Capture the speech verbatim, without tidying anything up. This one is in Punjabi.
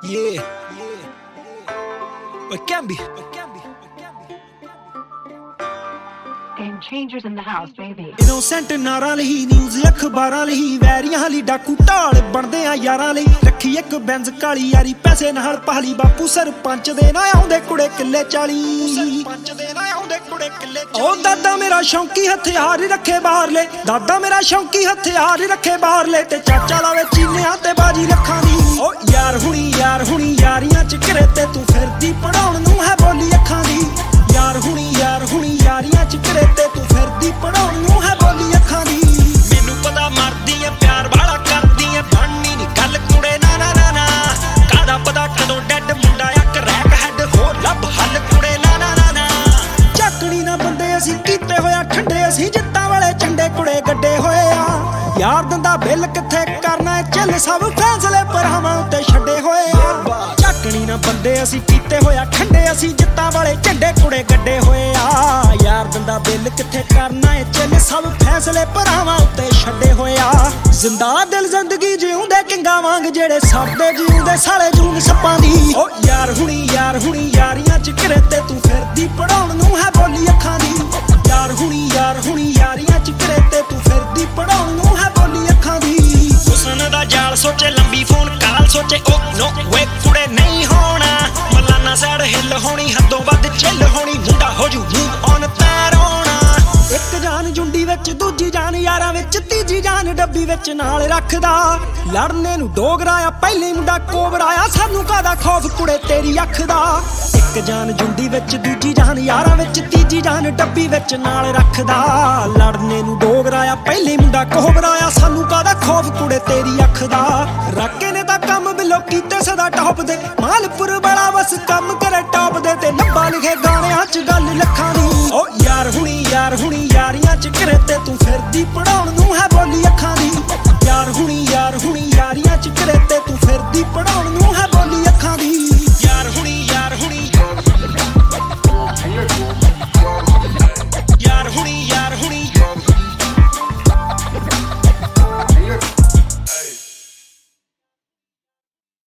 Yeah, but can be. Game changers in the house, baby. Innocent ਨਾਰਾਂ ਲਈ ਨਿਊਜ਼ ਅਖਬਾਰਾਂ ਲਈ ਵੈਰੀਆਂ ਲਈ ਡਾਕੂ ਢਾਲ ਬਣਦੇ ਆ ਯਾਰਾਂ ਲਈ ਰੱਖੀ ਇੱਕ ਬੈਂਜ਼ ਕਾਲੀ ਯਾਰੀ ਪੈਸੇ ਨਾਲ ਪਹਾਲੀ ਬਾਪੂ ਸਰਪੰਚ ਦੇ ਨਾ ਆਉਂਦੇ ਕੁੜੇ ਕਿੱਲੇ ਚਾਲੀ ਸਰਪੰਚ ਦੇ ਨਾ ਆਉਂਦੇ ਕੁੜੇ ਕਿੱਲੇ ਉਹ ਦਾਦਾ ਮੇਰਾ ਸ਼ੌਂਕੀ ਹਥਿਆਰ ਰੱਖੇ ਬਾਹਰਲੇ ਦਾਦਾ ਮੇਰਾ ਸ਼ੌਂਕੀ ਹਥਿਆਰ ਰੱਖੇ ਬਾਹਰਲੇ ਤੇ ਚਾਚਾ ਲਾਵੇ ਚੀਨਿਆਂ ਤੇ ਬਾਜੀ ਰੱਖਾਂ ਦੀ ਉਹ ਯਾਰ ਹੁਣੀ ਯਾਰ ਹੁਣੀ ਯਾਰੀਆਂ ਚ ਘਰੇ ਤੇ ਤੂੰ ਫਿਰਦੀ ਪੜਾਉਣ ਨੂੰ ਹੈ ਬੋਲੀ ਅੱਖਾਂ ਦੀ ਯਾਰ ਹੁਣੀ ਯਾਰ ਹੁਣੀ ਯਾਰੀਆਂ ਚ ਘਰੇ ਤੇ ਤੂੰ ਫਿਰਦੀ ਪੜਾਉਣ ਨੂੰ ਹੈ ਬੋਲੀ ਅੱਖਾਂ ਦੀ ਮੈਨੂੰ ਪਤਾ ਮਰਦੀ ਐ ਪਿਆਰ ਵਾਲਾ ਕਰਦੀ ਐ ਬਣਨੀ ਨੀ ਗੱਲ ਕੁੜੇ ਨਾ ਨਾ ਨਾ ਨਾ ਕਾਹਦਾ ਪਤਾ ਕਦੋਂ ਡੈਡ ਮੁੰਡਾ ਆ ਕਰੈਕ ਹੈਡ ਹੋ ਲੱਭ ਹੱਲ ਕੁੜੇ ਨਾ ਨਾ ਨਾ ਨਾ ਚੱਕਣੀ ਨਾ ਬੰਦੇ ਅਸੀਂ ਕੀਤੇ ਹੋਇਆ ਠੰਡੇ ਅਸੀਂ ਜਿੱਤਾਂ ਵਾਲੇ ਝੰਡੇ ਕੁੜੇ ਗੱਡੇ ਹੋਏ ਆ ਯਾਰ ਦੰਦਾ ਬਿੱਲ ਕਿੱਥੇ ਕਰਨਾ ਚੱਲ ਸਭ ਫੈਸਲੇ ਪਰਾਵਾਂ ਉੱਤੇ ਛੱਡੇ ਹੋਏ ਆ ਚੱਕਣੀ ਨਾ ਬੰਦੇ ਅਸੀਂ ਕੀਤੇ ਹੋਇਆ ਠੰਡੇ ਅਸੀਂ ਜਿੱਤਾਂ ਵਾਲੇ ਝੰਡੇ ਕੁੜੇ ਗੱਡੇ ਹੋਏ ਆ ਯਾਰ ਦੰਦਾ ਬਿੱਲ ਕਿੱਥੇ ਕਰਨਾ ਏ ਚੱਲ ਸਭ ਫੈਸਲੇ ਪਰਾਵਾਂ ਉੱਤੇ ਛੱਡੇ ਹੋਏ ਆ ਜ਼ਿੰਦਾ ਦਿਲ ਜ਼ਿੰਦਗੀ ਜਿਉਂਦੇ ਕਿੰਗਾ ਵਾਂਗ ਜਿਹੜੇ ਸਭਦੇ ਜਿਉਂਦੇ ਸਾਲੇ ਜੂਨ ਸੱਪਾਂ ਦੀ ਓ ਯਾਰ ਹੁਣੀ ਯਾਰ ਹੁਣੀ ਯਾਰੀਆਂ ਚ ਘਰੇ ਤੇ ਤੂੰ ਫਿਰਦੀ ਪੜਾਉਣ ਨੂੰ ਹੈ ਬੋਲੀ ਅੱਖਾਂ ਦੀ ਯਾਰ ਹੁਣੀ ਯਾਰ ਹੁਣੀ ਯਾਰੀਆਂ ਚ ਘਰੇ ਤੇ ਤੂੰ ਫਿਰਦੀ ਪੜਾਉਣ ਨੂੰ ਹੈ ਬੋਲੀ ਅੱਖਾਂ ਦੀ ਹੁਸਨ ਦਾ ਜਾਲ ਸੋਚੇ ਲੰਬੀ ਫੋਨ ਕਾਲ ਸੋਚੇ ਓ ਨੋ ਵੇ ਕੁੜੇ ਨਹੀਂ ਹੋਣਾ ਮਲਾਨਾ ਸਾਈਡ ਹਿੱਲ ਹੋਣੀ ਹੱਦੋਂ ਵੱਧ ਚਿੱਲ ਹੋਣੀ ਮੁੰਡਾ ਹੋ ਜੂ ਮੂਵ ਔਨ ਤੈਰੋਣਾ ਇੱਕ ਜਾਨ ਜੁੰਡੀ ਵਿੱਚ ਦੂਜੀ ਜਾਨ ਯਾਰਾਂ ਵਿੱਚ ਤੀਜੀ ਜਾਨ ਡੱਬੀ ਵਿੱਚ ਨਾਲ ਰੱਖਦਾ ਲੜਨੇ ਨੂੰ ਡੋਗਰਾਇਆ ਪਹਿਲੇ ਮੁੰਡਾ ਕੋਬਰਾਇਆ ਸਾਨੂੰ ਕਾਹਦਾ ਖੌਫ ਕੁੜੇ ਤੇਰੀ ਅੱਖ ਦਾ ਇੱਕ ਜਾਨ ਜੁੰਡੀ ਵਿੱਚ ਦੂਜੀ ਜਾਨ ਯਾਰਾਂ ਵਿੱਚ ਤੀਜੀ ਜਾਨ ਡੱਬੀ ਵਿੱਚ ਨਾਲ ਰੱਖਦਾ ਲੜਨੇ ਨੂੰ ਡੋਗਰਾਇਆ ਪਹਿਲੇ ਮੁੰਡਾ ਕੋਬਰਾਇਆ ਸਾਨੂੰ ਕਾਹਦਾ ਖੌਫ ਕੁੜੇ ਤੇਰੀ ਅੱਖ ਦਾ ਰਾਕੇ ਨੇ ਤਾਂ ਕੰਮ ਬਿਲੋ ਕੀਤੇ ਸਦਾ ਟੌਪ ਦੇ ਮਾਲਪੁਰ ਵਾਲਾ ਬਸ ਕੰਮ ਕਰੇ ਟੌਪ ਦੇ ਤੇ ਲੱਭਾ ਲਿਖੇ ਗਾਣਿਆਂ ਚ ਗੱਲ ਲੱਖਾਂ ਦੀ ਓ ਯਾਰ ਹੁਣੀ ਯਾਰ ਹੁਣੀ ਯਾਰੀਆਂ ਚ ਘਰੇ ਤੇ ਤੂੰ ਫਿਰਦੀ ਪੜਾਉਣ ਨੂੰ ਹੈ ਬੋਲੀ ਅੱਖਾਂ ਦੀ ਯਾਰ ਹੁਣੀ ਯਾਰ ਹੁਣੀ ਯਾਰੀਆਂ ਚ ਘਰੇ ਤੇ ਤੂੰ ਫਿਰਦੀ ਪੜਾਉਣ ਨੂੰ